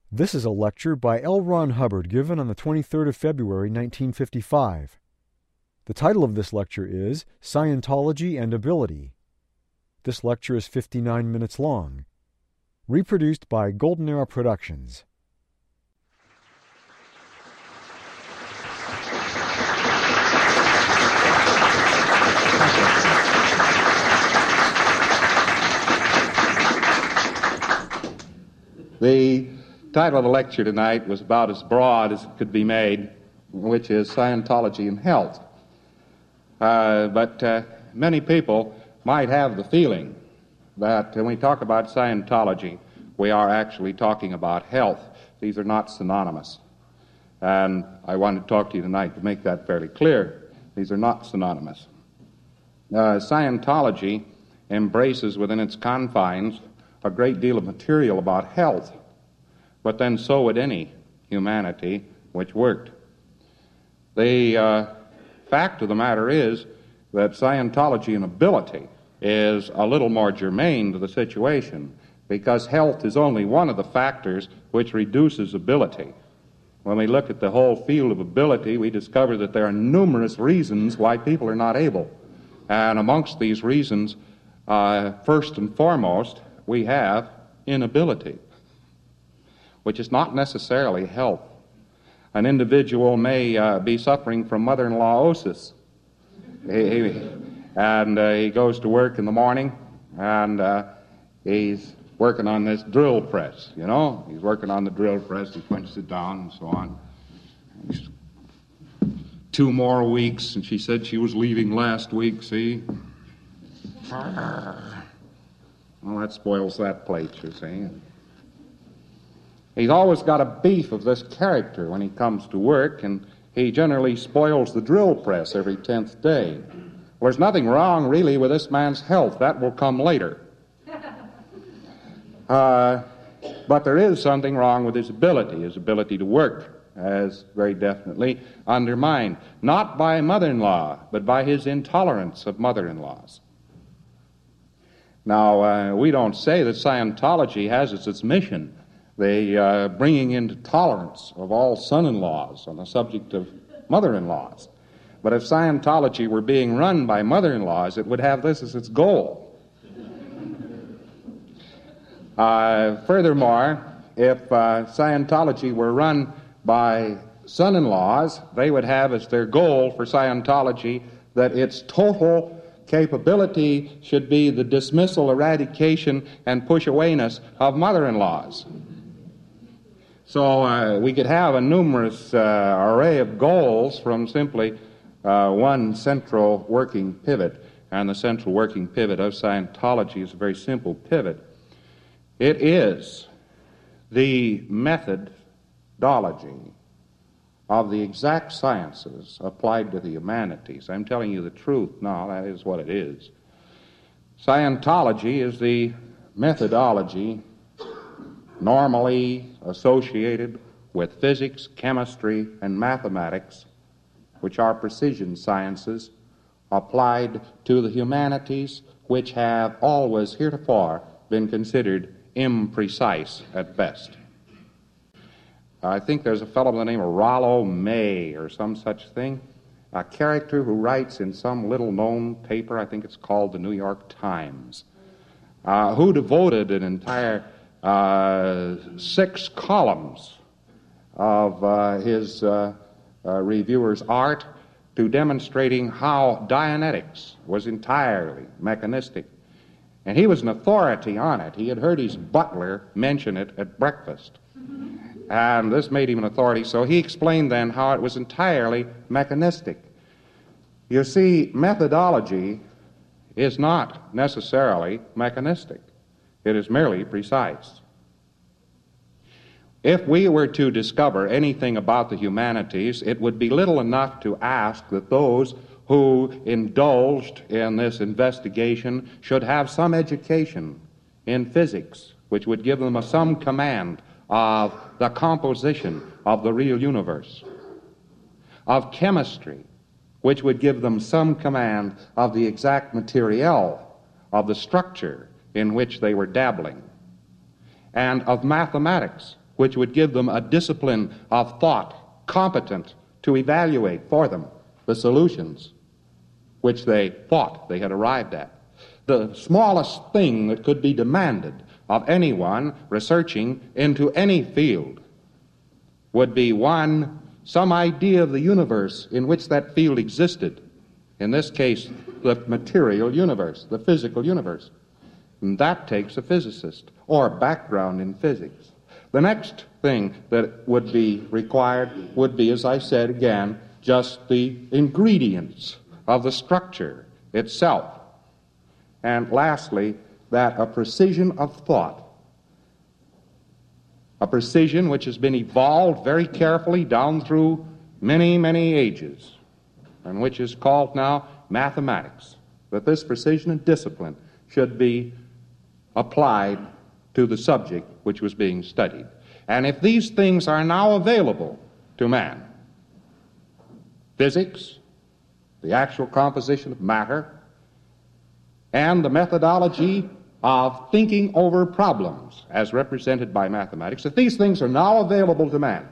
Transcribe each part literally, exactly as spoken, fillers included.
This is a lecture by L. Ron Hubbard given on the twenty-third of February, nineteen fifty-five. The title of this lecture is Scientology and Ability. This lecture is fifty-nine minutes long. Reproduced by Golden Era Productions. The title of the lecture tonight was about as broad as it could be made, which is Scientology and Health. Uh, but uh, many people might have the feeling that when we talk about Scientology, we are actually talking about health. These are not synonymous. And I want to talk to you tonight to make that fairly clear. These are not synonymous. Uh, Scientology embraces within its confines a great deal of material about health, but then so would any humanity which worked. The uh, fact of the matter is that Scientology and ability is a little more germane to the situation, because health is only one of the factors which reduces ability. When we look at the whole field of ability, we discover that there are numerous reasons why people are not able. And amongst these reasons, uh, first and foremost, we have inability, which is not necessarily health. An individual may uh, be suffering from mother-in-law-osis, he, he, and uh, he goes to work in the morning, and uh, he's working on this drill press, you know. He's working on the drill press, he punches it down and so on. He's two more weeks, and she said she was leaving last week, see? Well, that spoils that plate, you see. He's always got a beef of this character when he comes to work, and he generally spoils the drill press every tenth day. Well, there's nothing wrong, really, with this man's health. That will come later. Uh, but there is something wrong with his ability. His ability to work is very definitely undermined, not by mother-in-law, but by his intolerance of mother-in-laws. Now, uh, we don't say that Scientology has as its mission the uh, bringing into tolerance of all son-in-laws on the subject of mother-in-laws. But if Scientology were being run by mother-in-laws, it would have this as its goal. Uh, furthermore, if uh, Scientology were run by son-in-laws, they would have as their goal for Scientology that its total capability should be the dismissal, eradication, and push-awayness of mother-in-laws. So uh, we could have a numerous uh, array of goals from simply uh, one central working pivot, and the central working pivot of Scientology is a very simple pivot. It is the methodology of the exact sciences applied to the humanities. I'm telling you the truth now, that is what it is. Scientology is the methodology normally associated with physics, chemistry, and mathematics, which are precision sciences applied to the humanities, which have always heretofore been considered imprecise at best. I think there's a fellow by the name of Rollo May or some such thing, a character who writes in some little-known paper, I think it's called the New York Times, uh, who devoted an entire uh, six columns of uh, his uh, uh, reviewer's art to demonstrating how Dianetics was entirely mechanistic. And he was an authority on it. He had heard his butler mention it at breakfast. And this made him an authority, so he explained then how it was entirely mechanistic. You see, methodology is not necessarily mechanistic. It is merely precise. If we were to discover anything about the humanities, it would be little enough to ask that those who indulged in this investigation should have some education in physics, which would give them a, some command of the composition of the real universe, of chemistry, which would give them some command of the exact material of the structure in which they were dabbling, and of mathematics, which would give them a discipline of thought competent to evaluate for them the solutions which they thought they had arrived at. The smallest thing that could be demanded of anyone researching into any field would be, one, some idea of the universe in which that field existed. In this case, the material universe, the physical universe. And that takes a physicist or background in physics. The next thing that would be required would be, as I said again, just the ingredients of the structure itself. And lastly, that a precision of thought, a precision which has been evolved very carefully down through many, many ages, and which is called now mathematics, that this precision and discipline should be applied to the subject which was being studied. And if these things are now available to man, physics, the actual composition of matter, and the methodology of thinking over problems as represented by mathematics, if these things are now available to man,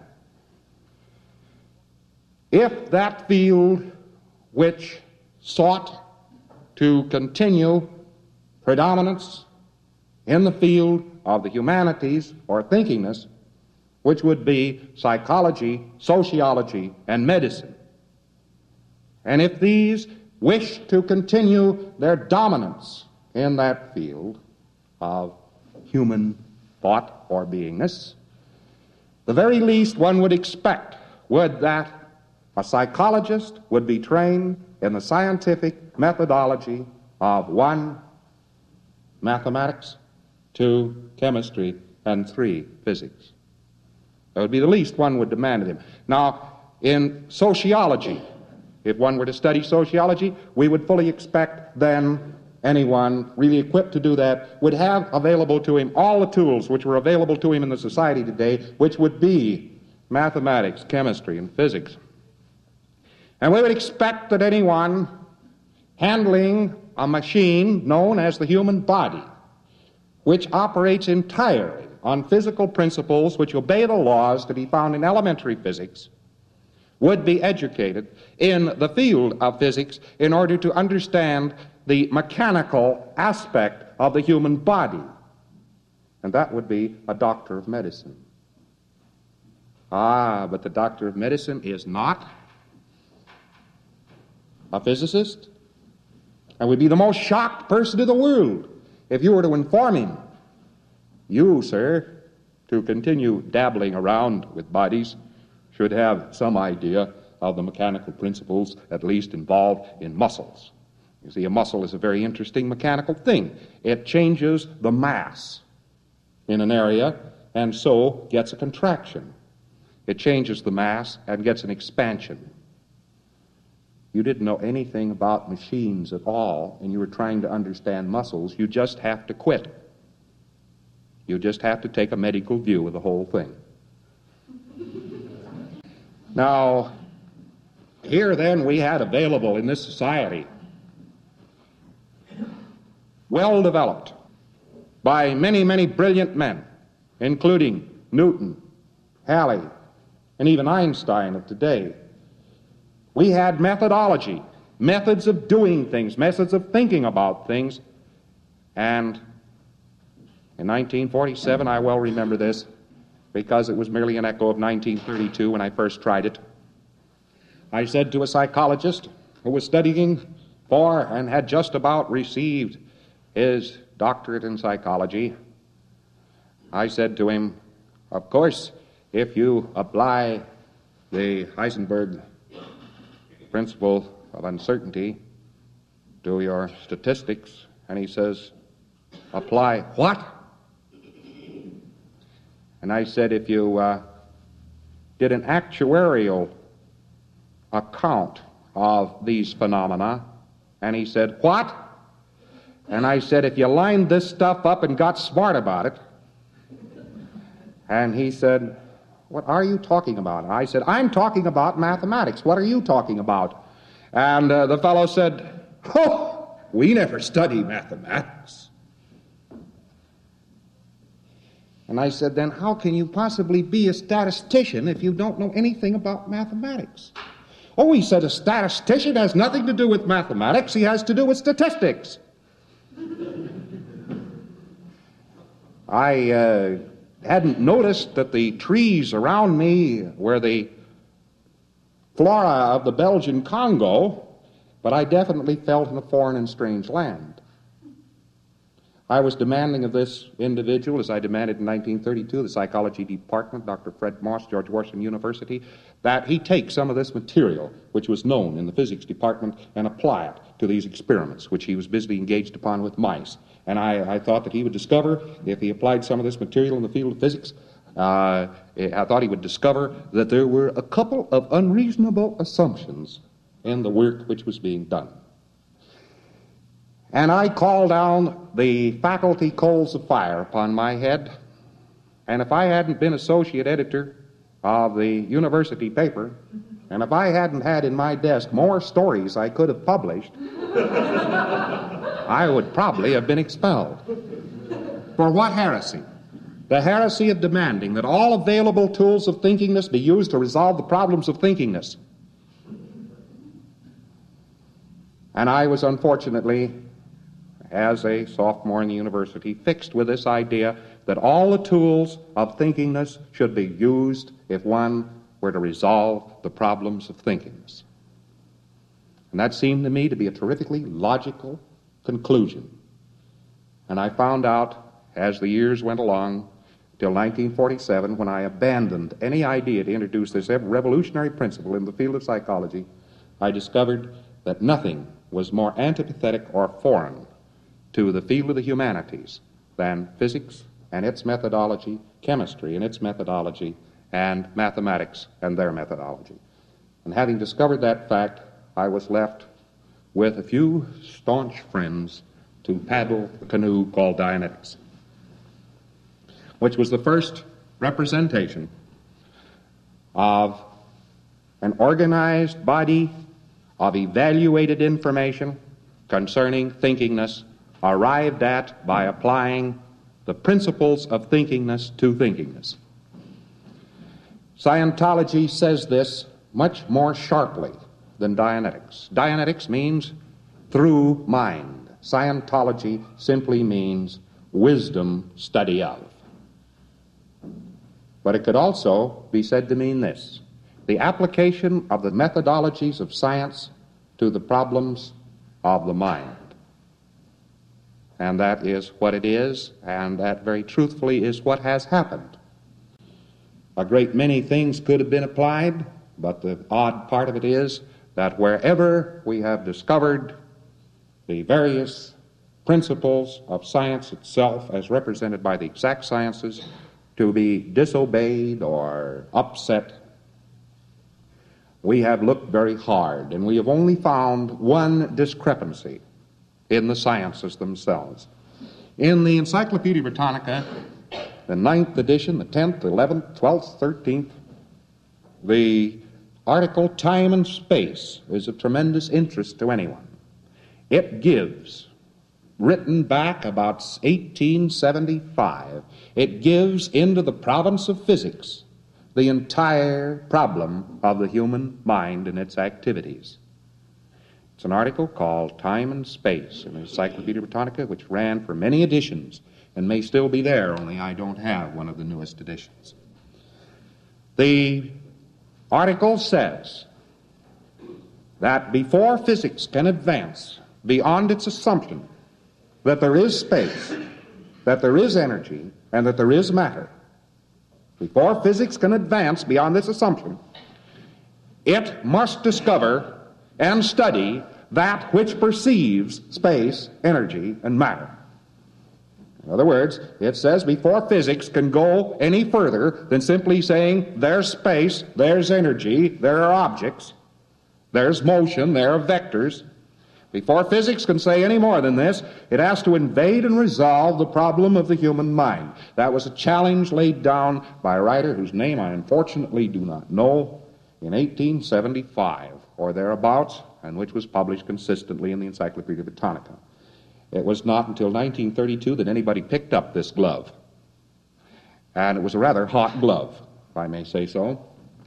if that field which sought to continue predominance in the field of the humanities or thinkingness, which would be psychology, sociology, and medicine, and if these wish to continue their dominance in that field of human thought or beingness, the very least one would expect would that a psychologist would be trained in the scientific methodology of one, mathematics, two, chemistry, and three, physics. That would be the least one would demand of him. Now, in sociology, if one were to study sociology, we would fully expect then anyone really equipped to do that would have available to him all the tools which were available to him in the society today, which would be mathematics, chemistry, and physics. And we would expect that anyone handling a machine known as the human body, which operates entirely on physical principles which obey the laws to be found in elementary physics, would be educated in the field of physics in order to understand the mechanical aspect of the human body. And that would be a doctor of medicine. Ah, but the doctor of medicine is not a physicist, and would be the most shocked person in the world if you were to inform him, you, sir, to continue dabbling around with bodies, should have some idea of the mechanical principles at least involved in muscles. You see, a muscle is a very interesting mechanical thing. It changes the mass in an area and so gets a contraction. It changes the mass and gets an expansion. You didn't know anything about machines at all, and you were trying to understand muscles. You just have to quit. You just have to take a medical view of the whole thing. Now, here then we had available in this society, well developed by many, many brilliant men, including Newton, Halley, and even Einstein of today. We had methodology, methods of doing things, methods of thinking about things. And in nineteen forty-seven, I well remember this, because it was merely an echo of nineteen thirty-two when I first tried it. I said to a psychologist who was studying for and had just about received his doctorate in psychology, I said to him, of course, if you apply the Heisenberg principle of uncertainty to your statistics, and he says, apply what? And I said, if you uh, did an actuarial account of these phenomena, and he said, what? And I said, if you lined this stuff up and got smart about it, and he said, what are you talking about? And I said, I'm talking about mathematics. What are you talking about? And uh, the fellow said, oh, we never study mathematics. And I said, then how can you possibly be a statistician if you don't know anything about mathematics? Oh, he said, a statistician has nothing to do with mathematics. He has to do with statistics. I uh, hadn't noticed that the trees around me were the flora of the Belgian Congo, but I definitely felt in a foreign and strange land. I was demanding of this individual, as I demanded in nineteen thirty-two, the psychology department, Doctor Fred Moss, George Washington University, that he take some of this material, which was known in the physics department, and apply it to these experiments, which he was busily engaged upon with mice. And I, I thought that he would discover, if he applied some of this material in the field of physics, uh, I thought he would discover that there were a couple of unreasonable assumptions in the work which was being done. And I called down the faculty coals of fire upon my head, and if I hadn't been associate editor of the university paper, and if I hadn't had in my desk more stories I could have published, I would probably have been expelled. For what heresy? The heresy of demanding that all available tools of thinkingness be used to resolve the problems of thinkingness. And I was unfortunately, as a sophomore in the university, fixed with this idea that all the tools of thinkingness should be used if one were to resolve the problems of thinkingness. And that seemed to me to be a terrifically logical conclusion. And I found out, as the years went along, till nineteen forty-seven, when I abandoned any idea to introduce this revolutionary principle in the field of psychology, I discovered that nothing was more antipathetic or foreign to the field of the humanities than physics and its methodology, chemistry and its methodology, and mathematics and their methodology. And having discovered that fact, I was left with a few staunch friends to paddle the canoe called Dianetics, which was the first representation of an organized body of evaluated information concerning thinkingness, arrived at by applying the principles of thinkingness to thinkingness. Scientology says this much more sharply than Dianetics. Dianetics means through mind. Scientology simply means wisdom study of. But it could also be said to mean this: the application of the methodologies of science to the problems of the mind. And that is what it is, and that very truthfully is what has happened. A great many things could have been applied, but the odd part of it is that wherever we have discovered the various principles of science itself as represented by the exact sciences to be disobeyed or upset, we have looked very hard, and we have only found one discrepancy in the sciences themselves. In the Encyclopedia Britannica, the ninth edition, the tenth, eleventh, twelfth, thirteenth, the article Time and Space is of tremendous interest to anyone. It gives, written back about eighteen seventy-five, it gives into the province of physics the entire problem of the human mind and its activities. It's an article called Time and Space in the Encyclopedia Britannica, which ran for many editions and may still be there, only I don't have one of the newest editions. The article says that before physics can advance beyond its assumption that there is space, that there is energy, and that there is matter, before physics can advance beyond this assumption, it must discover and study that which perceives space, energy, and matter. In other words, it says before physics can go any further than simply saying there's space, there's energy, there are objects, there's motion, there are vectors, before physics can say any more than this, it has to invade and resolve the problem of the human mind. That was a challenge laid down by a writer whose name I unfortunately do not know, in eighteen seventy-five or thereabouts, and which was published consistently in the Encyclopedia Britannica. It was not until nineteen thirty-two that anybody picked up this glove. and it was a rather hot glove, if I may say so.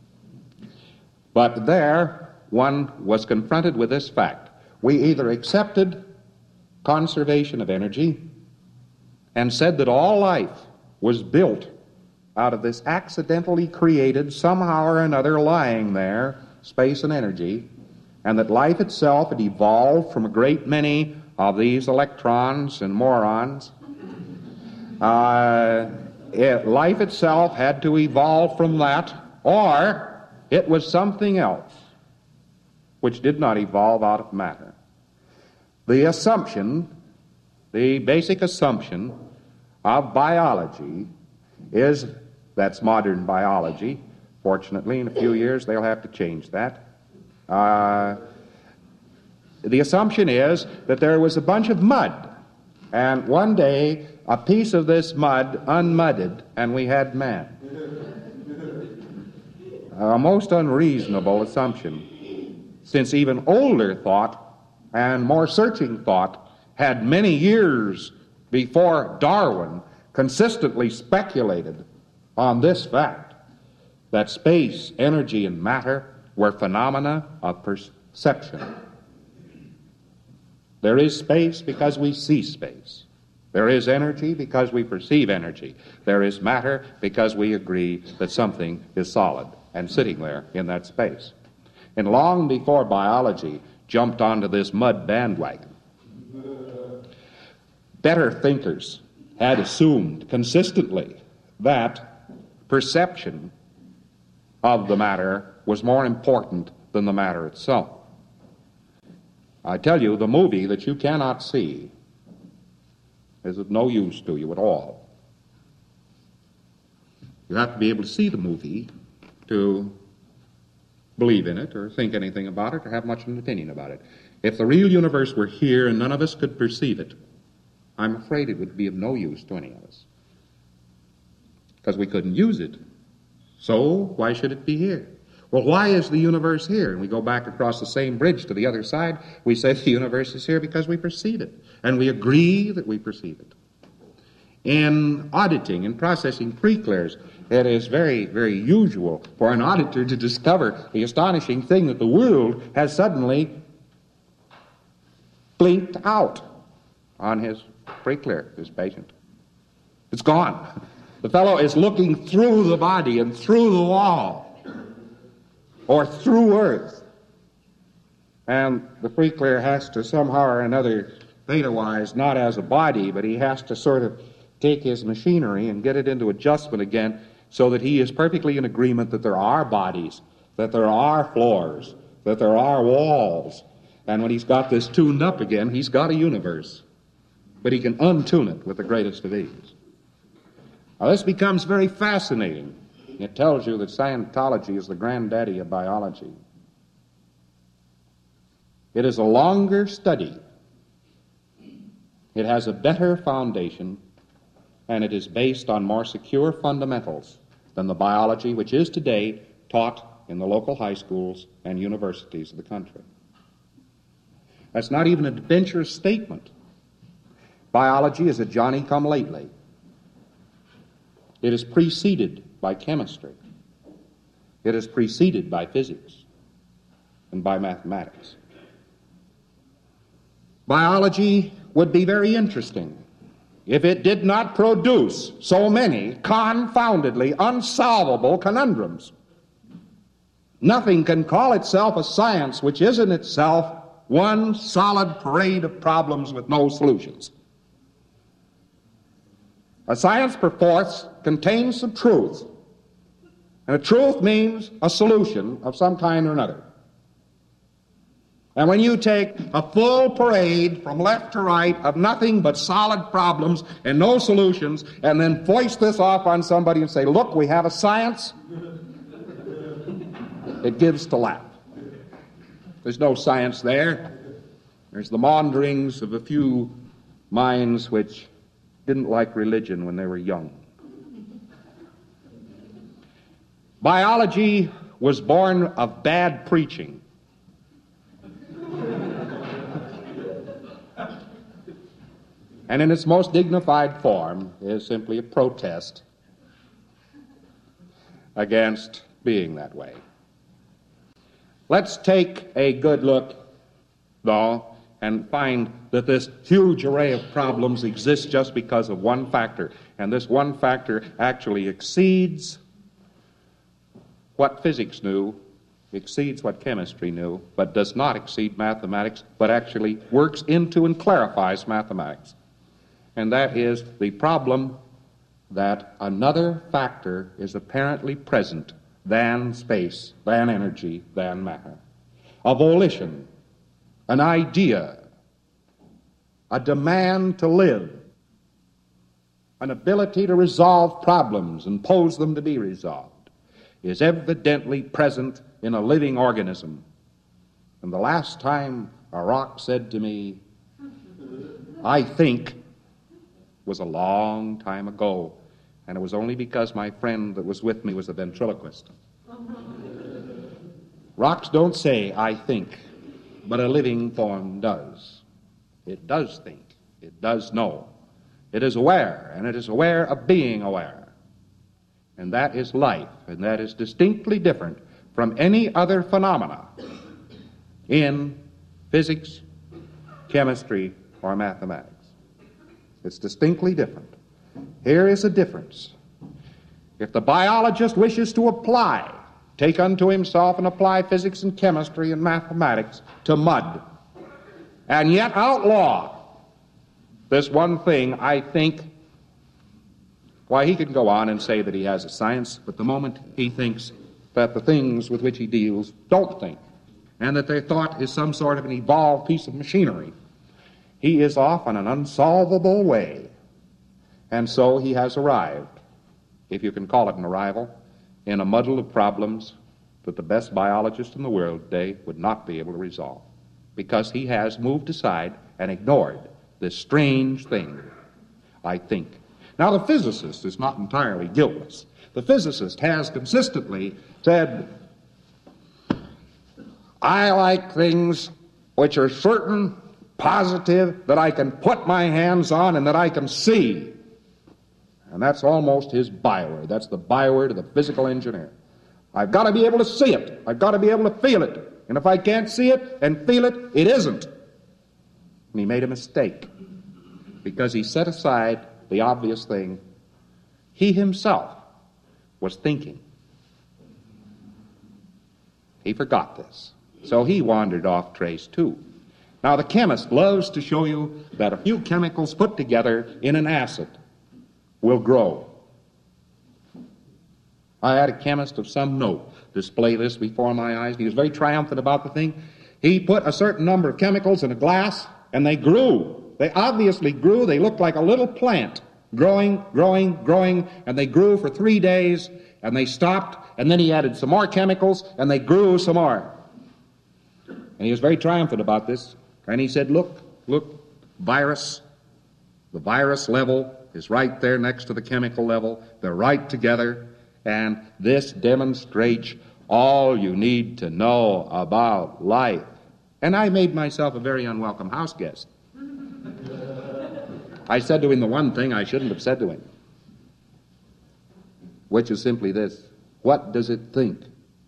But there, one was confronted with this fact. We either accepted conservation of energy and said that all life was built out of this accidentally created, somehow or another lying there, space and energy, and that life itself had evolved from a great many of these electrons and morons. Uh, it, life itself had to evolve from that, or it was something else which did not evolve out of matter. The assumption, the basic assumption of biology is, that's modern biology. Fortunately, in a few years, they'll have to change that. Uh, the assumption is that there was a bunch of mud, and one day a piece of this mud unmudded, and we had man. A most unreasonable assumption, since even older thought and more searching thought had many years before Darwin consistently speculated on this fact, that space, energy, and matter were phenomena of perception. There is space because we see space. There is energy because we perceive energy. There is matter because we agree that something is solid and sitting there in that space. And long before biology jumped onto this mud bandwagon, better thinkers had assumed consistently that perception of the matter was more important than the matter itself. I tell you, the movie that you cannot see is of no use to you at all. You have to be able to see the movie to believe in it or think anything about it or have much of an opinion about it. If the real universe were here and none of us could perceive it, I'm afraid it would be of no use to any of us, because we couldn't use it. So why should it be here? Well, why is the universe here? And we go back across the same bridge to the other side. We say the universe is here because we perceive it, and we agree that we perceive it. In auditing and processing pre-clears, it is very, very usual for an auditor to discover the astonishing thing that the world has suddenly blinked out on his pre-clear, his patient. It's gone. The fellow is looking through the body and through the wall, or through earth. And the pre-clear has to somehow or another, theta-wise, not as a body, but he has to sort of take his machinery and get it into adjustment again so that he is perfectly in agreement that there are bodies, that there are floors, that there are walls. And when he's got this tuned up again, he's got a universe. But he can untune it with the greatest of ease. Now, this becomes very fascinating. It tells you that Scientology is the granddaddy of biology. It is a longer study. It has a better foundation, and it is based on more secure fundamentals than the biology which is today taught in the local high schools and universities of the country. That's not even an adventurous statement. Biology is a Johnny-come-lately. It is preceded by chemistry. It is preceded by physics and by mathematics. Biology would be very interesting if it did not produce so many confoundedly unsolvable conundrums. Nothing can call itself a science which is in itself one solid parade of problems with no solutions. A science, perforce, contains some truth, and a truth means a solution of some kind or another. And when you take a full parade from left to right of nothing but solid problems and no solutions, and then foist this off on somebody and say, look, we have a science, it gives to laugh. There's no science there. There's the maunderings of a few minds which didn't like religion when they were young. Biology was born of bad preaching. And in its most dignified form is simply a protest against being that way. Let's take a good look, though, and find that this huge array of problems exists just because of one factor, and this one factor actually exceeds what physics knew, exceeds what chemistry knew, but does not exceed mathematics, but actually works into and clarifies mathematics. And that is the problem that another factor is apparently present than space, than energy, than matter. A volition, an idea, a demand to live, an ability to resolve problems and pose them to be resolved, is evidently present in a living organism. And the last time a rock said to me, "I think," was a long time ago, and it was only because my friend that was with me was a ventriloquist. Rocks don't say, "I think," but a living form does. It does think. It does know. It is aware, and it is aware of being aware. And that is life, and that is distinctly different from any other phenomena in physics, chemistry, or mathematics. It's distinctly different. Here is a difference. If the biologist wishes to apply, take unto himself and apply physics and chemistry and mathematics to mud, and yet outlaw this one thing, I think, why, he can go on and say that he has a science, but the moment he thinks that the things with which he deals don't think, and that their thought is some sort of an evolved piece of machinery, he is off on an unsolvable way. And so he has arrived, if you can call it an arrival, in a muddle of problems that the best biologist in the world today would not be able to resolve, because he has moved aside and ignored this strange thing, I think. Now, the physicist is not entirely guiltless. The physicist has consistently said, "I like things which are certain, positive, that I can put my hands on and that I can see." And that's almost his byword. That's the byword of the physical engineer. I've got to be able to see it. I've got to be able to feel it. And if I can't see it and feel it, it isn't. And he made a mistake, because he set aside the obvious thing. He himself was thinking. He forgot this. So he wandered off trace too. Now, the chemist loves to show you that a few chemicals put together in an acid will grow. I had a chemist of some note display this before my eyes. He was very triumphant about the thing. He put a certain number of chemicals in a glass, and they grew. They obviously grew. They looked like a little plant, growing, growing, growing, and they grew for three days, and they stopped, and then he added some more chemicals, and they grew some more. And he was very triumphant about this. And he said, look, look, virus, the virus level is right there next to the chemical level. They're right together, and this demonstrates all you need to know about life. And I made myself a very unwelcome house guest. I said to him the one thing I shouldn't have said to him, which is simply this: what does it think?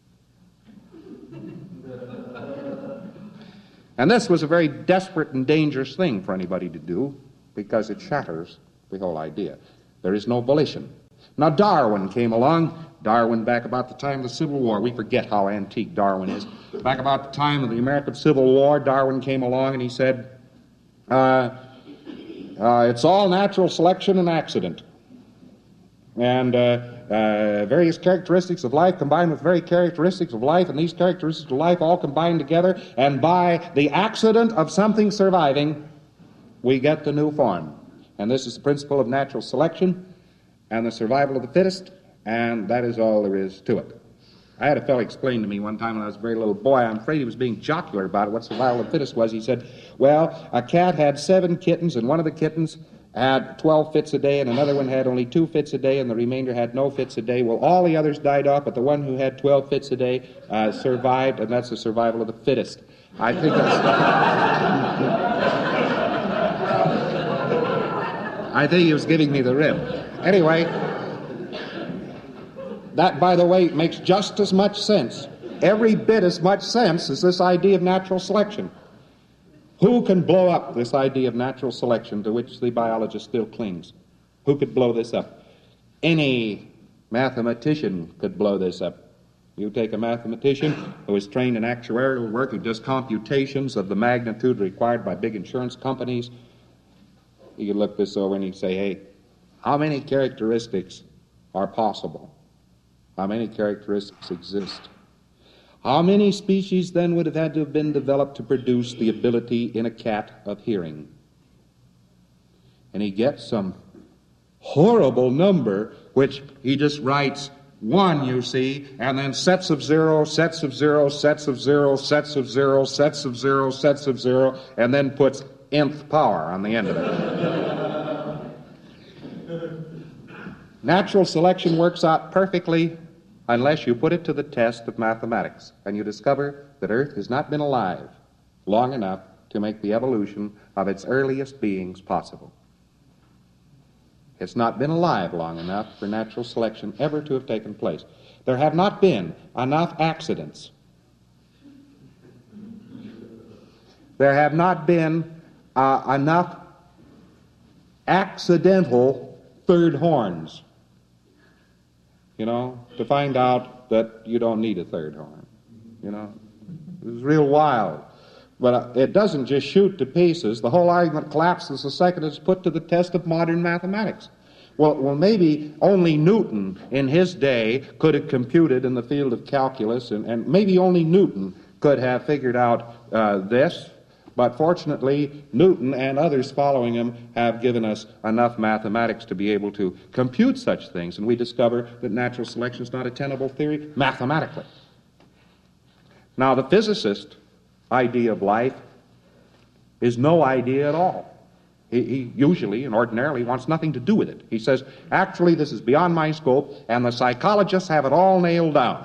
And this was a very desperate and dangerous thing for anybody to do, because it shatters the whole idea. There is no volition. Now, Darwin came along. Darwin, back about the time of the Civil War. We forget how antique Darwin is. Back about the time of the American Civil War, Darwin came along and he said, uh, uh, it's all natural selection and accident. And uh, uh, various characteristics of life combined with very characteristics of life, and these characteristics of life all combined together, and by the accident of something surviving, we get the new form. And this is the principle of natural selection and the survival of the fittest, and that is all there is to it. I had a fellow explain to me one time when I was a very little boy, I'm afraid he was being jocular about it, what survival of the fittest was. He said, well, a cat had seven kittens, and one of the kittens had twelve fits a day, and another one had only two fits a day, and the remainder had no fits a day. Well, all the others died off, but the one who had twelve fits a day uh, survived, and that's the survival of the fittest. I think that's... I think he was giving me the rib. Anyway, That, by the way, makes just as much sense, every bit as much sense as this idea of natural selection. Who can blow up this idea of natural selection to which the biologist still clings? Who could blow this up? Any mathematician could blow this up. You take a mathematician who is trained in actuarial work, who does computations of the magnitude required by big insurance companies. You could look this over and he'd say, hey, how many characteristics are possible? How many characteristics exist? How many species then would have had to have been developed to produce the ability in a cat of hearing? And he gets some horrible number, which he just writes one, you see, and then sets of zero, sets of zero, sets of zero, sets of zero, sets of zero, sets of zero, and then puts nth power on the end of it. Natural selection works out perfectly unless you put it to the test of mathematics, and you discover that Earth has not been alive long enough to make the evolution of its earliest beings possible. It's not been alive long enough for natural selection ever to have taken place. There have not been enough accidents. There have not been uh, enough accidental third horns, you know, to find out that you don't need a third horn, you know. It was real wild. But uh, it doesn't just shoot to pieces. The whole argument collapses the second it's put to the test of modern mathematics. Well, well, maybe only Newton in his day could have computed in the field of calculus, and, and maybe only Newton could have figured out uh, this. But fortunately, Newton and others following him have given us enough mathematics to be able to compute such things, and we discover that natural selection is not a tenable theory mathematically. Now, the physicist idea of life is no idea at all. He, he usually and ordinarily wants nothing to do with it. He says, actually, this is beyond my scope, and the psychologists have it all nailed down.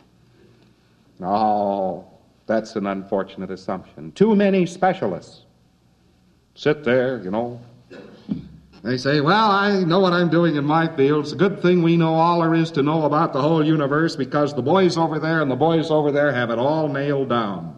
Oh, that's an unfortunate assumption. Too many specialists sit there, you know. They say, well, I know what I'm doing in my field. It's a good thing we know all there is to know about the whole universe, because the boys over there and the boys over there have it all nailed down.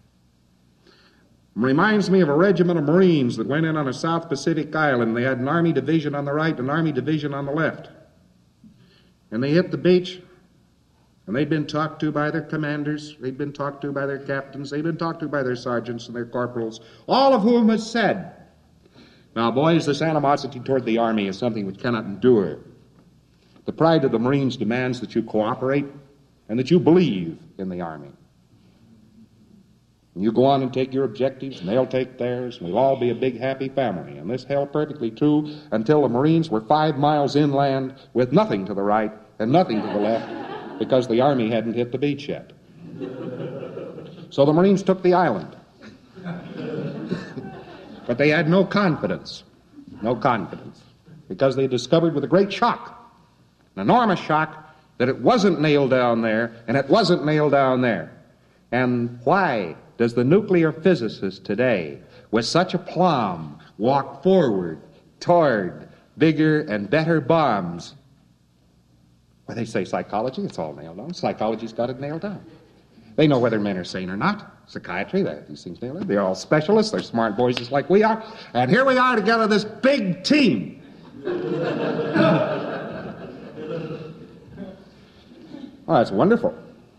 Reminds me of a regiment of Marines that went in on a South Pacific island. They had an Army division on the right and an Army division on the left. And they hit the beach, and they'd been talked to by their commanders, they'd been talked to by their captains, they'd been talked to by their sergeants and their corporals, all of whom had said, now, boys, this animosity toward the Army is something which cannot endure. The pride of the Marines demands that you cooperate and that you believe in the Army. You go on and take your objectives, and they'll take theirs, and we'll all be a big, happy family. And this held perfectly true until the Marines were five miles inland with nothing to the right and nothing to the left, because the Army hadn't hit the beach yet. So the Marines took the island. But they had no confidence, no confidence, because they discovered with a great shock, an enormous shock, that it wasn't nailed down there, and it wasn't nailed down there. And why does the nuclear physicist today, with such aplomb, walk forward toward bigger and better bombs? Well, they say psychology, it's all nailed down. Psychology's got it nailed down. They know whether men are sane or not. Psychiatry, they have these things nailed down. They're all specialists, they're smart boys just like we are. And here we are together, this big team. Oh, that's wonderful.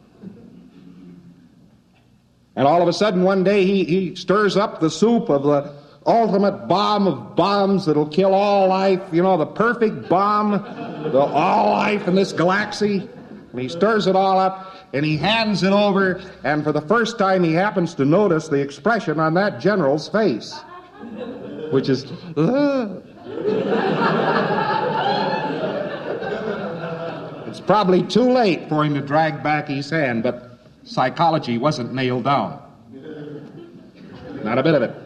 And all of a sudden, one day, he, he stirs up the soup of the ultimate bomb of bombs that'll kill all life, you know, the perfect bomb, the all life in this galaxy. And he stirs it all up, and he hands it over, and for the first time, he happens to notice the expression on that general's face, which is, uh. It's probably too late for him to drag back his hand, but psychology wasn't nailed down. Not a bit of it.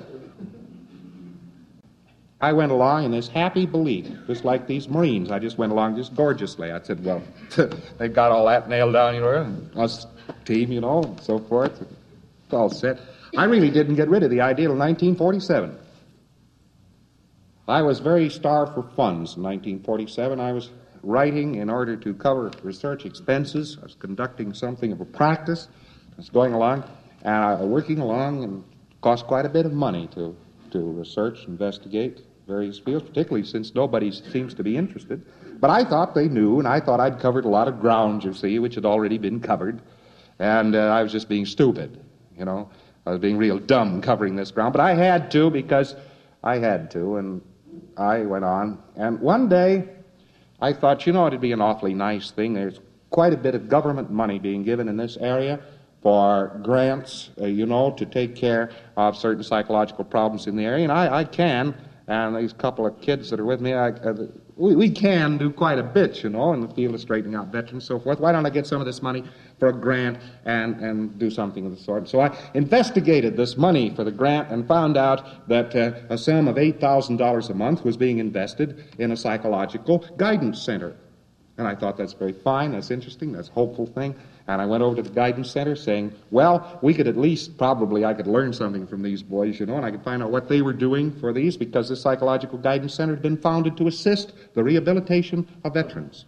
I went along in this happy belief, just like these Marines. I just went along just gorgeously. I said, well, they've got all that nailed down, you know, and us team, you know, and so forth. It's all set. I really didn't get rid of the idea until nineteen forty-seven. I was very starved for funds in nineteen forty-seven. I was writing in order to cover research expenses. I was conducting something of a practice. I was going along, and I was working along, and it cost quite a bit of money to, to research, investigate various fields, particularly since nobody seems to be interested. But I thought they knew, and I thought I'd covered a lot of ground, you see, which had already been covered, and uh, I was just being stupid, you know. I was being real dumb covering this ground, but I had to because I had to, and I went on. And one day, I thought, you know, it'd be an awfully nice thing. There's quite a bit of government money being given in this area for grants, uh, you know, to take care of certain psychological problems in the area, and I, I can. And these couple of kids that are with me, I, uh, we, we can do quite a bit, you know, in the field of straightening out veterans and so forth. Why don't I get some of this money for a grant and, and do something of the sort? So I investigated this money for the grant and found out that uh, a sum of eight thousand dollars a month was being invested in a psychological guidance center. And I thought, that's very fine, that's interesting, that's a hopeful thing. And I went over to the guidance center saying, well, we could at least, probably I could learn something from these boys, you know, and I could find out what they were doing for these, because this psychological guidance center had been founded to assist the rehabilitation of veterans.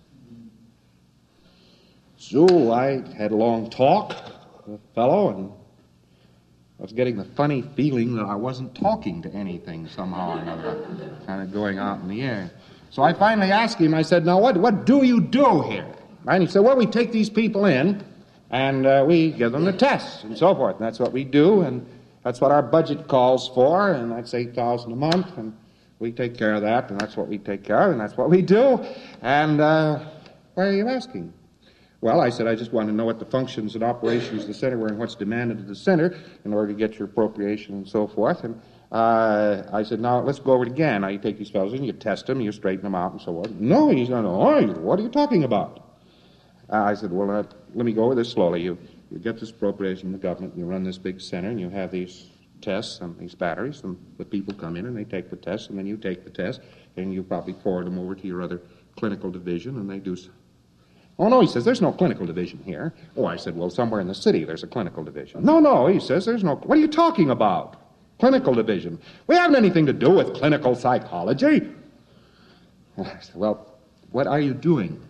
So I had a long talk with the fellow, and I was getting the funny feeling that I wasn't talking to anything somehow or another, kind of going out in the air. So I finally asked him, I said, now what, what do you do here? And he said, well, we take these people in, and uh, we give them the tests and so forth. And that's what we do, and that's what our budget calls for, and that's eight thousand dollars a month, and we take care of that, and that's what we take care of, and that's what we do. And uh, why are you asking? Well, I said, I just want to know what the functions and operations of the center were and what's demanded of the center in order to get your appropriation and so forth. And uh, I said, now, let's go over it again. Now, you take these fellows in, you test them, you straighten them out and so on. No, he said, no, what are you talking about? Uh, I said, well, uh, let me go over this slowly. You, you get this appropriation from the government, you run this big center, and you have these tests and these batteries, and the people come in and they take the test, and then you take the test, and you probably forward them over to your other clinical division, and they do... Oh, no, he says, there's no clinical division here. Oh, I said, well, somewhere in the city there's a clinical division. No, no, he says, there's no... What are you talking about? Clinical division. We haven't anything to do with clinical psychology. I said, well, what are you doing?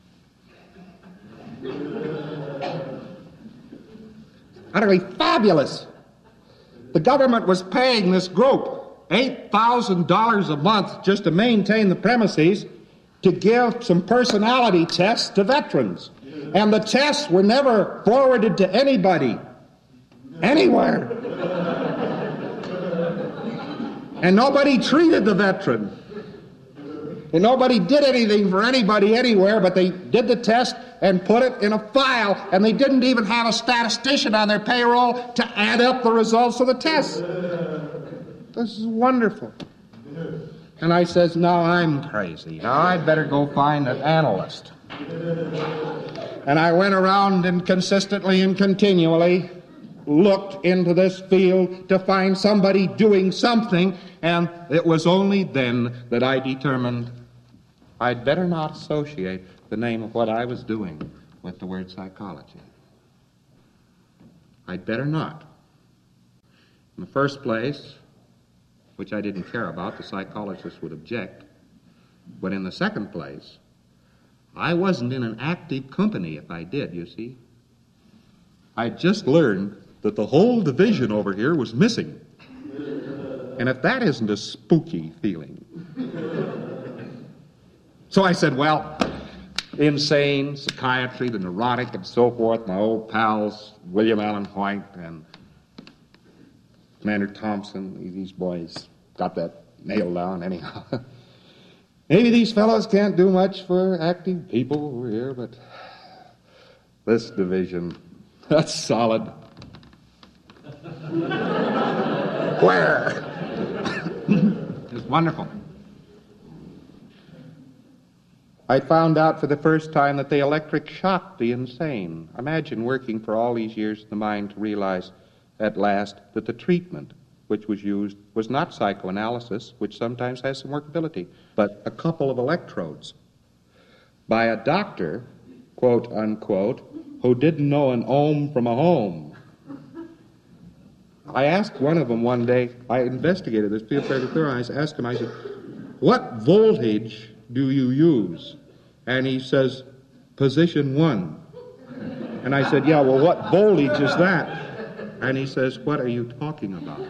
Utterly fabulous. The government was paying this group eight thousand dollars a month just to maintain the premises, to give some personality tests to veterans. And the tests were never forwarded to anybody, anywhere. And nobody treated the veteran. And nobody did anything for anybody anywhere, but they did the test and put it in a file, and they didn't even have a statistician on their payroll to add up the results of the test. This is wonderful. And I says, now I'm crazy. Now I'd better go find an analyst. And I went around and consistently and continually looked into this field to find somebody doing something, and it was only then that I determined I'd better not associate the name of what I was doing with the word psychology. I'd better not. In the first place, which I didn't care about, the psychologist would object. But in the second place, I wasn't in an active company if I did, you see. I just learned that the whole division over here was missing. And if that isn't a spooky feeling. So I said, well, insane, psychiatry, the neurotic, and so forth, my old pals, William Allen White and Commander Thompson, these boys got that nailed down anyhow. Maybe these fellows can't do much for active people over here, but this division, that's solid. Where? It's wonderful. I found out for the first time that they electric shocked the insane. Imagine working for all these years in the mind to realize at last that the treatment which was used was not psychoanalysis, which sometimes has some workability, but a couple of electrodes by a doctor, quote unquote, who didn't know an ohm from a home. I asked one of them one day, I investigated this field fairly thorough, I asked him, I said, what voltage do you use? And he says, position one. And I said, yeah, well, what voltage is that? And he says, what are you talking about?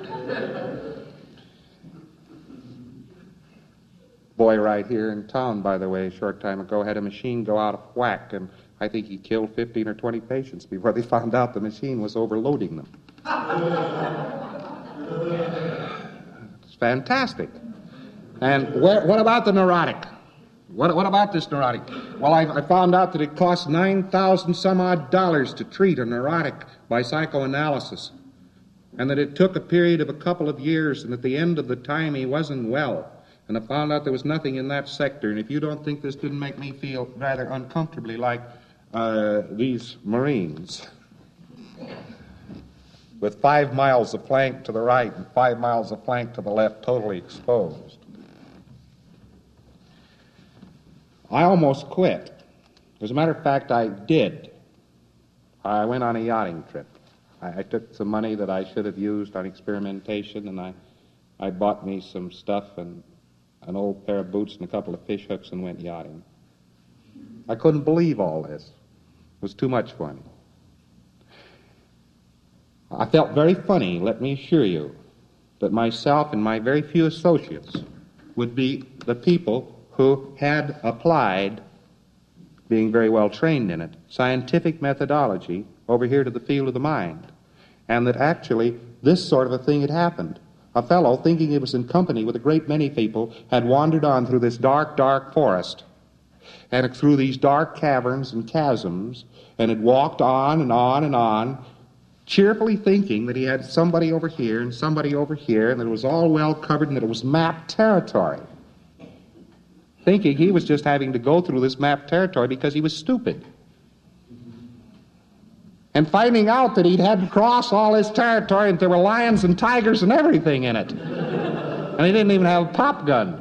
Boy right here in town, by the way, a short time ago, had a machine go out of whack, and I think he killed fifteen or twenty patients before they found out the machine was overloading them. It's fantastic. And where, what about the neurotic? What, what about this neurotic? Well, I, I found out that it costs nine thousand some odd dollars to treat a neurotic by psychoanalysis, and that it took a period of a couple of years, and at the end of the time he wasn't well. And I found out there was nothing in that sector. And if you don't think this didn't make me feel rather uncomfortably like uh, these Marines, with five miles of flank to the right and five miles of flank to the left, totally exposed. I almost quit. As a matter of fact, I did. I went on a yachting trip. I, I took some money that I should have used on experimentation, and I, I bought me some stuff and an old pair of boots and a couple of fish hooks and went yachting. I couldn't believe all this. It was too much for me. I felt very funny, let me assure you, that myself and my very few associates would be the people who had applied, being very well trained in it, scientific methodology over here to the field of the mind, and that actually this sort of a thing had happened. A fellow, thinking he was in company with a great many people, had wandered on through this dark, dark forest, and through these dark caverns and chasms, and had walked on and on and on, cheerfully thinking that he had somebody over here and somebody over here, and that it was all well covered and that it was mapped territory. Thinking he was just having to go through this mapped territory because he was stupid. And finding out that he'd had to cross all his territory and there were lions and tigers and everything in it. And he didn't even have a pop gun.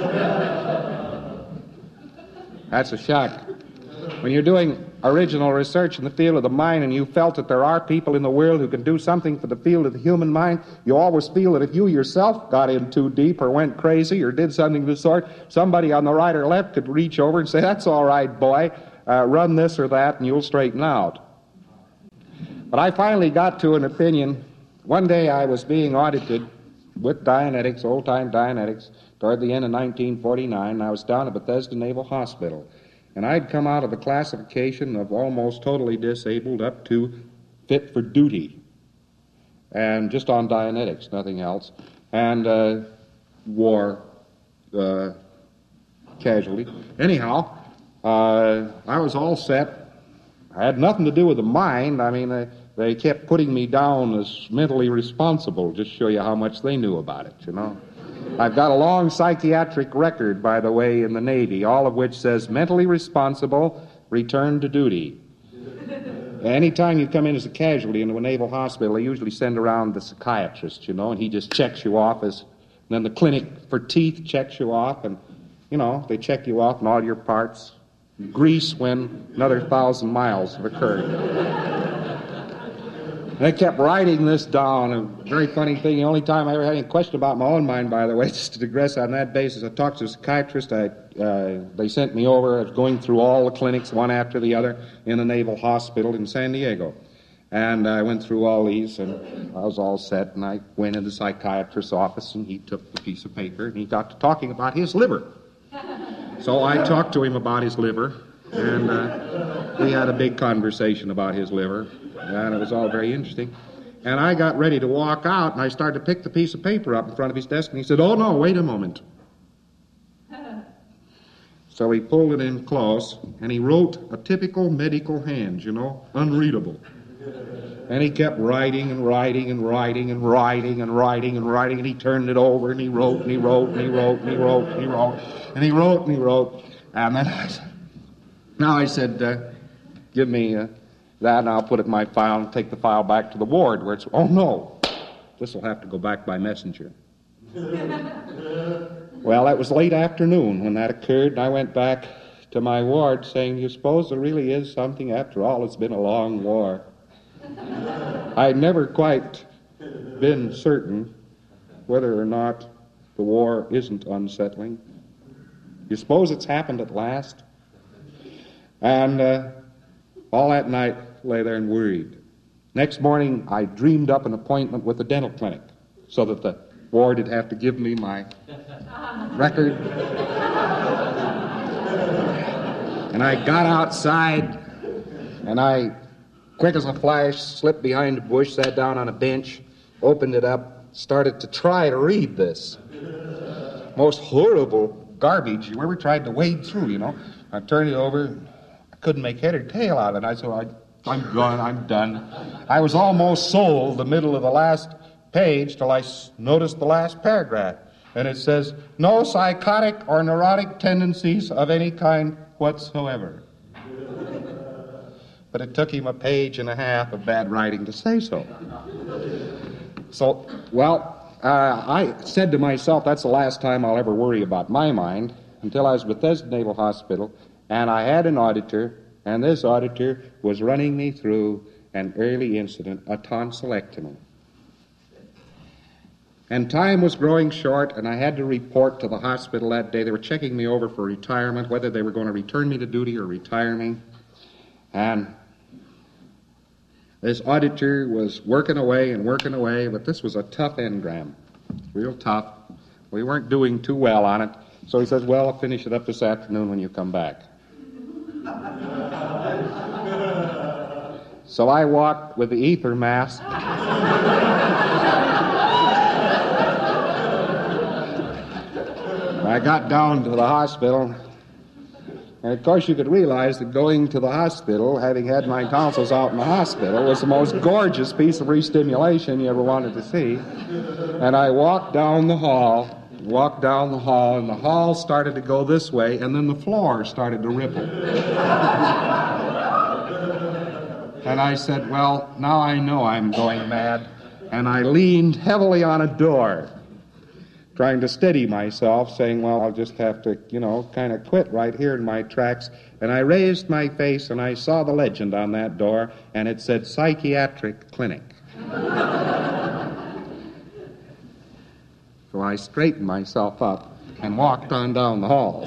That's a shock. When you're doing original research in the field of the mind and you felt that there are people in the world who can do something for the field of the human mind, you always feel that if you yourself got in too deep or went crazy or did something of the sort, somebody on the right or left could reach over and say, that's all right, boy, uh, run this or that and you'll straighten out. But I finally got to an opinion. One day I was being audited with Dianetics, old-time Dianetics, toward the end of nineteen forty-nine, and I was down at Bethesda Naval Hospital. And I'd come out of the classification of almost totally disabled up to fit for duty, and just on Dianetics, nothing else, and uh, war uh, casualty. Anyhow, uh, I was all set. I had nothing to do with the mind. I mean, they, they kept putting me down as mentally responsible, just show you how much they knew about it, you know. I've got a long psychiatric record, by the way, in the Navy, all of which says mentally responsible, return to duty. Anytime you come in as a casualty into a naval hospital, they usually send around the psychiatrist, you know, and he just checks you off as, and then the clinic for teeth checks you off, and, you know, they check you off in all your parts. Grease when another thousand miles have occurred. They kept writing this down. A very funny thing. The only time I ever had any question about my own mind, by the way, just to digress on that basis, I talked to a psychiatrist. I, uh, they sent me over. I was going through all the clinics, one after the other, in a naval hospital in San Diego. And I went through all these, and I was all set, and I went into the psychiatrist's office, and he took the piece of paper, and he got to talking about his liver. So I talked to him about his liver, and uh, we had a big conversation about his liver, and it was all very interesting. And I got ready to walk out, and I started to pick the piece of paper up in front of his desk, and he said, oh, no, wait a moment. So he pulled it in close, and he wrote a typical medical hand, you know, unreadable. And he kept writing and writing and writing and writing and writing and writing, and he turned it over, and he wrote, and he wrote, and he wrote, and he wrote, and he wrote, and he wrote, and he wrote. And then I said, now I said, uh, give me uh, that, and I'll put it in my file and take the file back to the ward where it's, oh, no, this will have to go back by messenger. Well, it was late afternoon when that occurred, and I went back to my ward saying, you suppose there really is something? After all, it's been a long war. I'd never quite been certain whether or not the war isn't unsettling. You suppose it's happened at last? And uh, all that night, lay there and worried. Next morning, I dreamed up an appointment with the dental clinic so that the ward would have to give me my record. And I got outside, and I, quick as a flash, slipped behind a bush, sat down on a bench, opened it up, started to try to read this. Most horrible garbage you ever tried to wade through, you know. I turned it over. I couldn't make head or tail out of it. I said, I, I'm gone, I'm done. I was almost sold the middle of the last page till I s- noticed the last paragraph. And it says, no psychotic or neurotic tendencies of any kind whatsoever. But it took him a page and a half of bad writing to say so. So, well, uh, I said to myself, that's the last time I'll ever worry about my mind, until I was at Bethesda Naval Hospital, and I had an auditor, and this auditor was running me through an early incident, a tonsillectomy. And time was growing short, and I had to report to the hospital that day. They were checking me over for retirement, whether they were going to return me to duty or retire me. And this auditor was working away and working away, but this was a tough engram, real tough. We weren't doing too well on it. So he says, well, I'll finish it up this afternoon when you come back. So I walked with the ether mask. I got down to the hospital, and of course you could realize that going to the hospital, having had my tonsils out in the hospital, was the most gorgeous piece of re-stimulation you ever wanted to see. And I walked down the hall, walked down the hall, and the hall started to go this way, and then the floor started to ripple. And I said, well, now I know I'm going mad. And I leaned heavily on a door, trying to steady myself, saying, well, I'll just have to, you know, kind of quit right here in my tracks. And I raised my face, and I saw the legend on that door, and it said, Psychiatric Clinic. So I straightened myself up and walked on down the hall.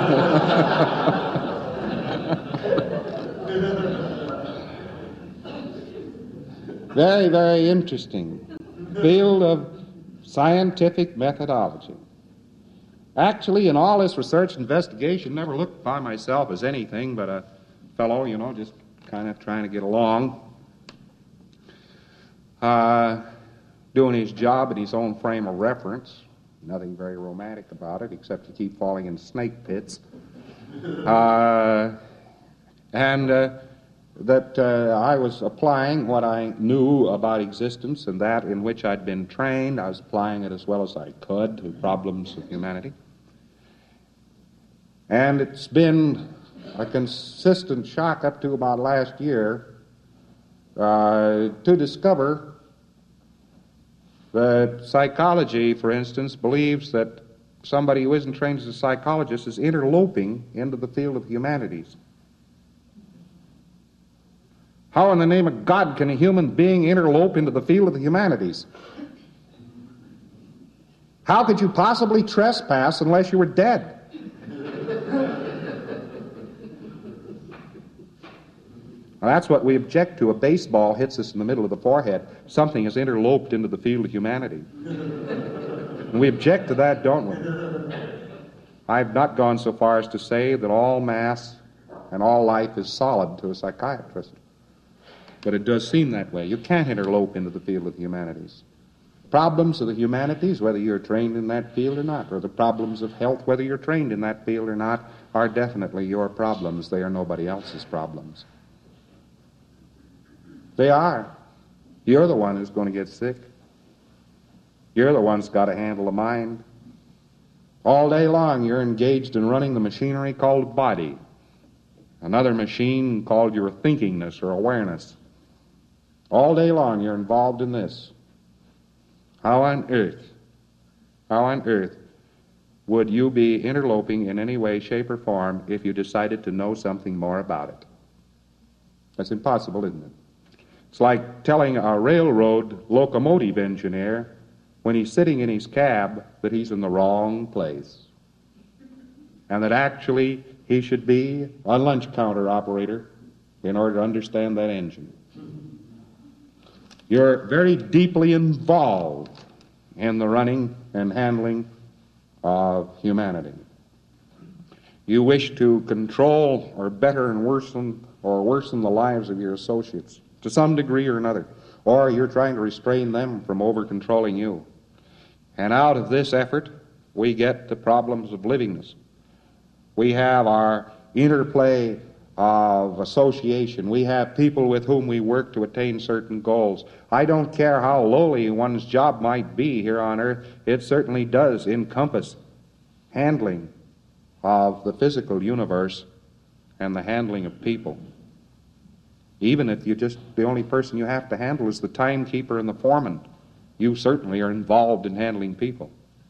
Very, very interesting field of scientific methodology. Actually, in all this research investigation, never looked upon myself as anything but a fellow, you know, just kind of trying to get along, uh, doing his job in his own frame of reference. Nothing very romantic about it, except to keep falling in snake pits. Uh, and uh, that uh, I was applying what I knew about existence and that in which I'd been trained. I was applying it as well as I could to problems of humanity. And it's been a consistent shock up to about last year uh, to discover that psychology, for instance, believes that somebody who isn't trained as a psychologist is interloping into the field of humanities. How in the name of God can a human being interlope into the field of the humanities? How could you possibly trespass unless you were dead? Now, that's what we object to. A baseball hits us in the middle of the forehead. Something has interloped into the field of humanity. And we object to that, don't we? I've not gone so far as to say that all mass and all life is solid to a psychiatrist. But it does seem that way. You can't interlope into the field of the humanities. Problems of the humanities, whether you're trained in that field or not, or the problems of health, whether you're trained in that field or not, are definitely your problems. They are nobody else's problems. They are. You're the one who's going to get sick. You're the one who's got to handle the mind. All day long you're engaged in running the machinery called body. Another machine called your thinkingness or awareness. All day long you're involved in this. How on earth, how on earth would you be interloping in any way, shape, or form if you decided to know something more about it? That's impossible, isn't it? It's like telling a railroad locomotive engineer when he's sitting in his cab that he's in the wrong place, and that actually he should be a lunch counter operator in order to understand that engine. You're very deeply involved in the running and handling of humanity. You wish to control or better and worsen or worsen the lives of your associates to some degree or another, or you're trying to restrain them from over-controlling you. And out of this effort, we get the problems of livingness. We have our interplay of association. We have people with whom we work to attain certain goals. I don't care how lowly one's job might be here on earth, it certainly does encompass handling of the physical universe and the handling of people. Even if you just, the only person you have to handle is the timekeeper and the foreman, you certainly are involved in handling people.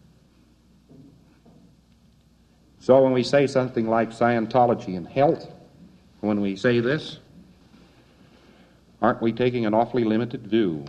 So when we say something like Scientology and health, when we say this, aren't we taking an awfully limited view?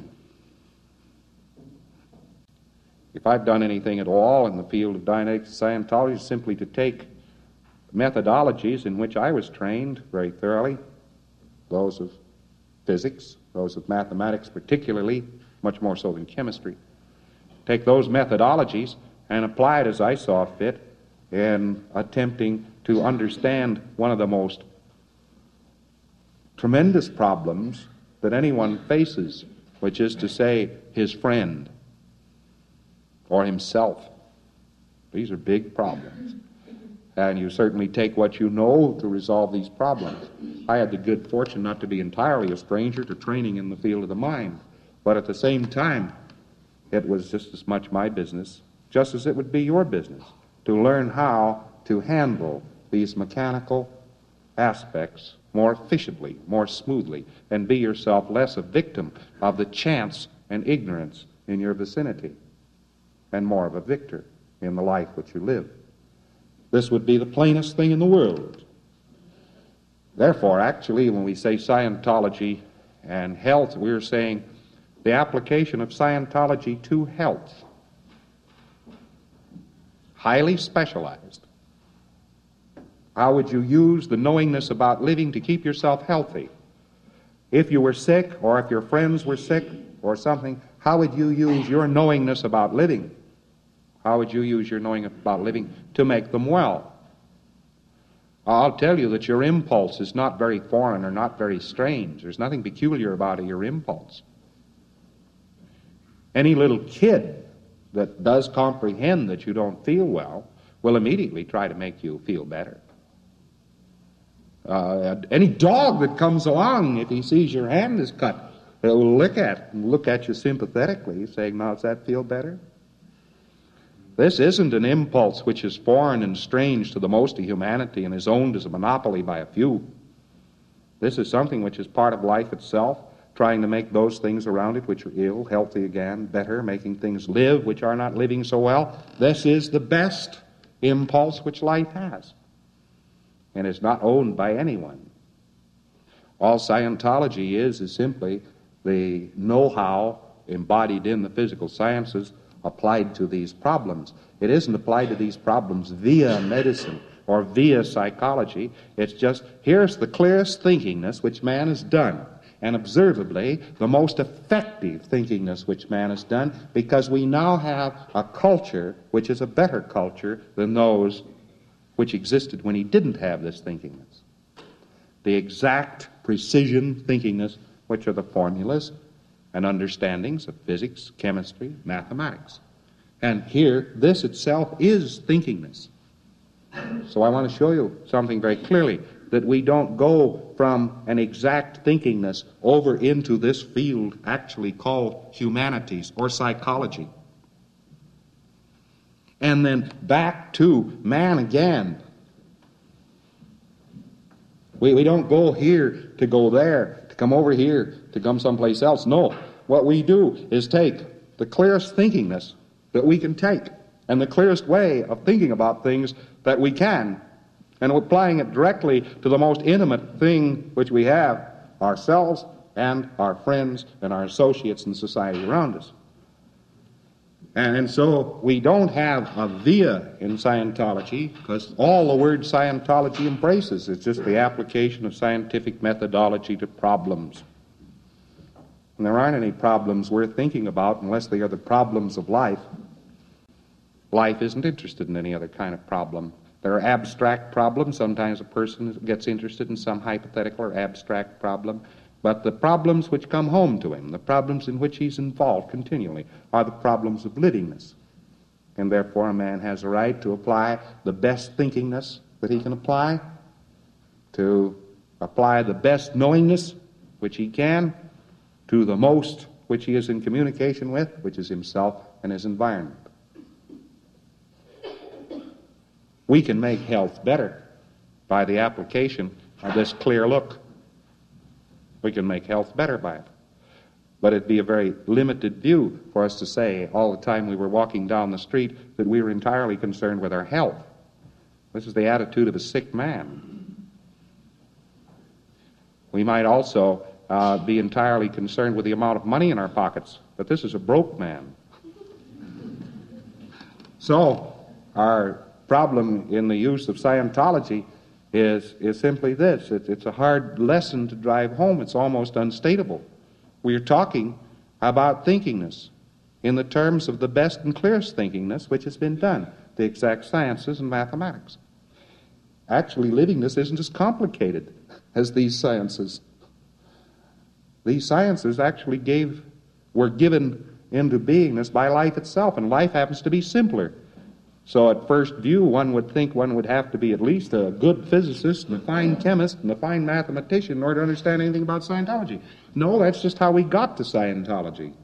If I've done anything at all in the field of Dianetics Scientology, it's simply to take methodologies in which I was trained very thoroughly, those of physics, those of mathematics particularly, much more so than chemistry. Take those methodologies and apply it as I saw fit in attempting to understand one of the most tremendous problems that anyone faces, which is to say his friend or himself. These are big problems. And you certainly take what you know to resolve these problems. I had the good fortune not to be entirely a stranger to training in the field of the mind, but at the same time, it was just as much my business, just as it would be your business, to learn how to handle these mechanical aspects more efficiently, more smoothly, and be yourself less a victim of the chance and ignorance in your vicinity, and more of a victor in the life which you live. This would be the plainest thing in the world. Therefore, actually, when we say Scientology and health, we're saying the application of Scientology to health. Highly specialized. How would you use the knowingness about living to keep yourself healthy? If you were sick, or if your friends were sick, or something, how would you use your knowingness about living? How would you use your knowing about living to make them well? I'll tell you that your impulse is not very foreign or not very strange. There's nothing peculiar about your impulse. Any little kid that does comprehend that you don't feel well will immediately try to make you feel better. Uh, any dog that comes along, if he sees your hand is cut, will look at look at you sympathetically, saying, "Now, does that feel better?" This isn't an impulse which is foreign and strange to the most of humanity and is owned as a monopoly by a few. This is something which is part of life itself, trying to make those things around it which are ill, healthy again, better, making things live which are not living so well. This is the best impulse which life has, and is not owned by anyone. All Scientology is is simply the know-how embodied in the physical sciences applied to these problems. It isn't applied to these problems via medicine or via psychology. It's just, here's the clearest thinkingness which man has done, and observably the most effective thinkingness which man has done, because we now have a culture which is a better culture than those which existed when he didn't have this thinkingness. The exact precision thinkingness, which are the formulas and understandings of physics, chemistry, mathematics. And here, this itself is thinkingness. So I want to show you something very clearly, that we don't go from an exact thinkingness over into this field actually called humanities or psychology, and then back to man again. We, we don't go here to go there, to come over here, to come someplace else. No, what we do is take the clearest thinkingness that we can take, and the clearest way of thinking about things that we can, and applying it directly to the most intimate thing which we have, ourselves and our friends and our associates in society around us. And so we don't have a via in Scientology because all the word Scientology embraces is just the application of scientific methodology to problems. And there aren't any problems worth thinking about unless they are the problems of life. Life isn't interested in any other kind of problem. There are abstract problems. Sometimes a person gets interested in some hypothetical or abstract problem. But the problems which come home to him, the problems in which he's involved continually, are the problems of livingness. And therefore a man has a right to apply the best thinkingness that he can apply, to apply the best knowingness which he can, to the most which he is in communication with, which is himself and his environment. We can make health better by the application of this clear look. We can make health better by it. But it'd be a very limited view for us to say all the time we were walking down the street that we were entirely concerned with our health. This is the attitude of a sick man. We might also uh, be entirely concerned with the amount of money in our pockets, but this is a broke man. So our problem in the use of Scientology is, is simply this. It, it's a hard lesson to drive home. It's almost unstatable. We are talking about thinkingness in the terms of the best and clearest thinkingness which has been done, the exact sciences and mathematics. Actually, livingness isn't as complicated as these sciences. These sciences actually gave, were given into beingness by life itself, and life happens to be simpler. So at first view, one would think one would have to be at least a good physicist and a fine chemist and a fine mathematician in order to understand anything about Scientology. No, that's just how we got to Scientology.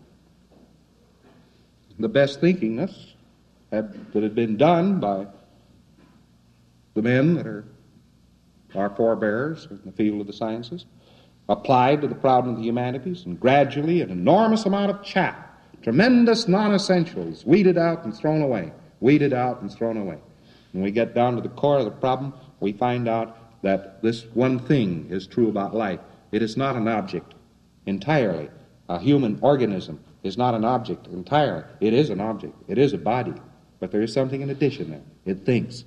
The best thinkingness had, that had been done by the men that are our forebears in the field of the sciences, applied to the problem of the humanities, and gradually an enormous amount of chaff, tremendous non-essentials, weeded out and thrown away. Weeded out and thrown away. When we get down to the core of the problem, we find out that this one thing is true about life. It is not an object entirely. A human organism is not an object entirely. It is an object. It is a body. But there is something in addition there. It thinks.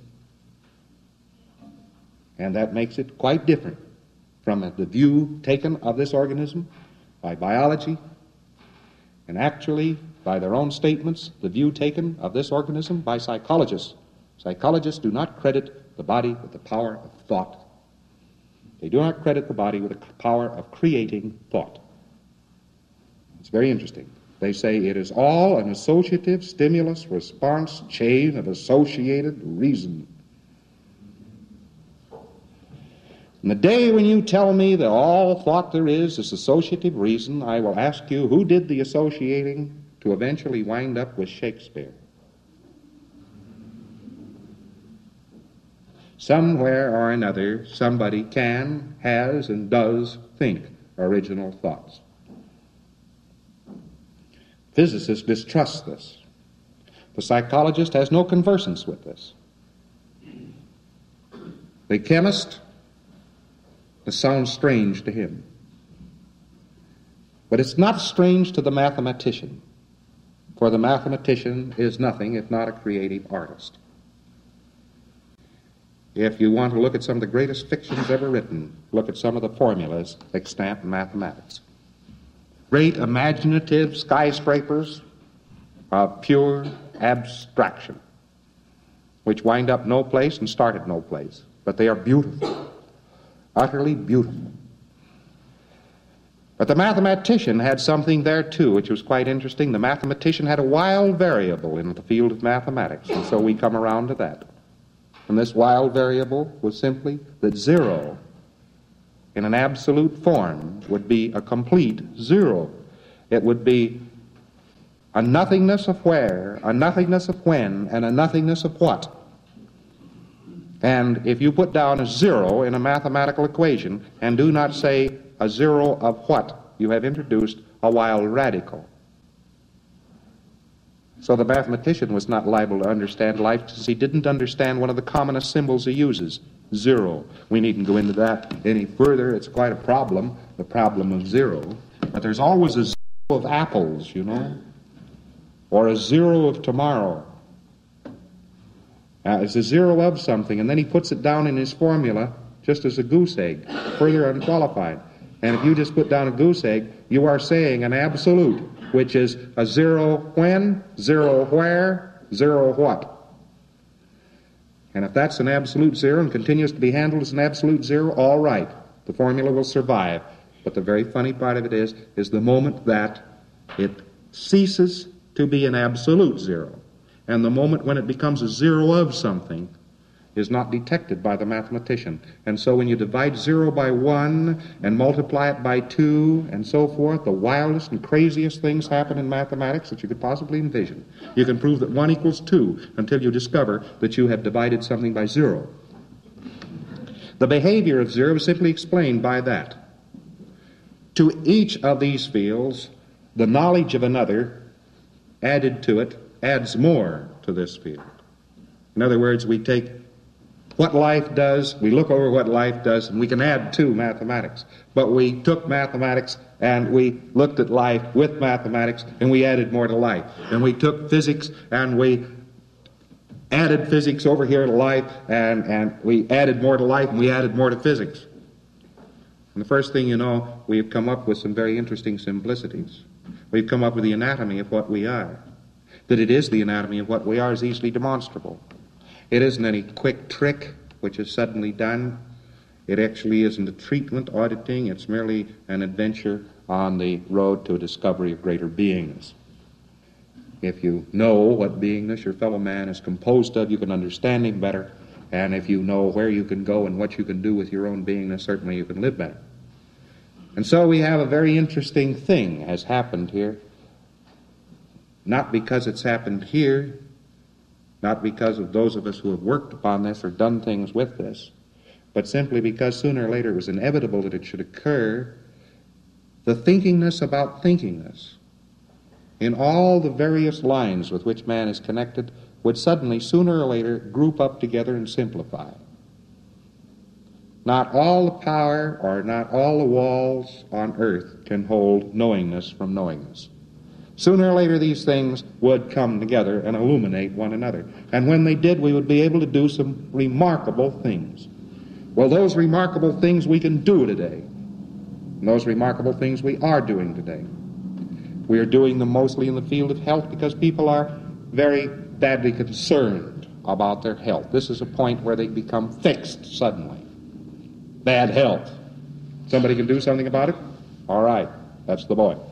And that makes it quite different from the view taken of this organism by biology, and actually, by their own statements, the view taken of this organism by psychologists. Psychologists do not credit the body with the power of thought. They do not credit the body with the power of creating thought. It's very interesting. They say it is all an associative stimulus-response chain of associated reason. And the day when you tell me that all thought there is is associative reason, I will ask you, who did the associating to eventually wind up with Shakespeare? Somewhere or another, somebody can, has, and does think original thoughts. Physicists distrust this. The psychologist has no conversance with this. The chemist, it sounds strange to him. But it's not strange to the mathematician, for the mathematician is nothing if not a creative artist. If you want to look at some of the greatest fictions ever written, look at some of the formulas extant in mathematics. Great imaginative skyscrapers of pure abstraction, which wind up no place and start at no place, but they are beautiful. Utterly beautiful. But the mathematician had something there too, which was quite interesting. The mathematician had a wild variable in the field of mathematics, and so we come around to that. And this wild variable was simply that zero in an absolute form would be a complete zero. It would be a nothingness of where, a nothingness of when, and a nothingness of what. And if you put down a zero in a mathematical equation and do not say a zero of what, you have introduced a wild radical. So the mathematician was not liable to understand life because he didn't understand one of the commonest symbols he uses, zero. We needn't go into that any further. It's quite a problem, the problem of zero. But there's always a zero of apples, you know. or a zero of tomorrow. Uh, it's a zero of something, and then he puts it down in his formula just as a goose egg, further unqualified. And if you just put down a goose egg, you are saying an absolute, which is a zero when, zero where, zero what. And if that's an absolute zero and continues to be handled as an absolute zero, all right, the formula will survive. But the very funny part of it is, is the moment that it ceases to be an absolute zero, and the moment when it becomes a zero of something, is not detected by the mathematician. And so when you divide zero by one and multiply it by two and so forth, the wildest and craziest things happen in mathematics that you could possibly envision. You can prove that one equals two until you discover that you have divided something by zero. The behavior of zero is simply explained by that. To each of these fields, the knowledge of another added to it adds more to this field. In other words, we take what life does, we look over what life does, and we can add to mathematics. But we took mathematics and we looked at life with mathematics, and we added more to life. And we took physics and we added physics over here to life, and, and we added more to life, and we added more to physics. And the first thing you know, we've come up with some very interesting simplicities. We've come up with the anatomy of what we are. That it is the anatomy of what we are is easily demonstrable. It isn't any quick trick which is suddenly done. It actually isn't a treatment auditing. It's merely an adventure on the road to a discovery of greater beingness. If you know what beingness your fellow man is composed of, you can understand him better. And if you know where you can go and what you can do with your own beingness, certainly you can live better. And so we have a very interesting thing has happened here. Not because it's happened here, not because of those of us who have worked upon this or done things with this, but simply because sooner or later it was inevitable that it should occur. The thinkingness about thinkingness in all the various lines with which man is connected would suddenly, sooner or later, group up together and simplify. Not all the power or not all the walls on earth can hold knowingness from knowingness. Sooner or later these things would come together and illuminate one another. And when they did, we would be able to do some remarkable things. Well, those remarkable things we can do today. And those remarkable things we are doing today. We are doing them mostly in the field of health because people are very badly concerned about their health. This is a point where they become fixed suddenly. Bad health. Somebody can do something about it? All right, that's the boy.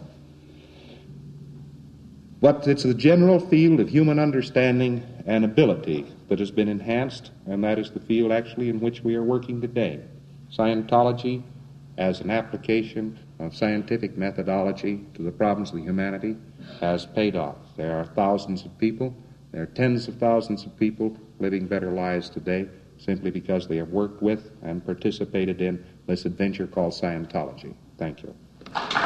But it's the general field of human understanding and ability that has been enhanced, and that is the field actually in which we are working today. Scientology, as an application of scientific methodology to the problems of the humanity, has paid off. There are thousands of people, there are tens of thousands of people living better lives today simply because they have worked with and participated in this adventure called Scientology. Thank you.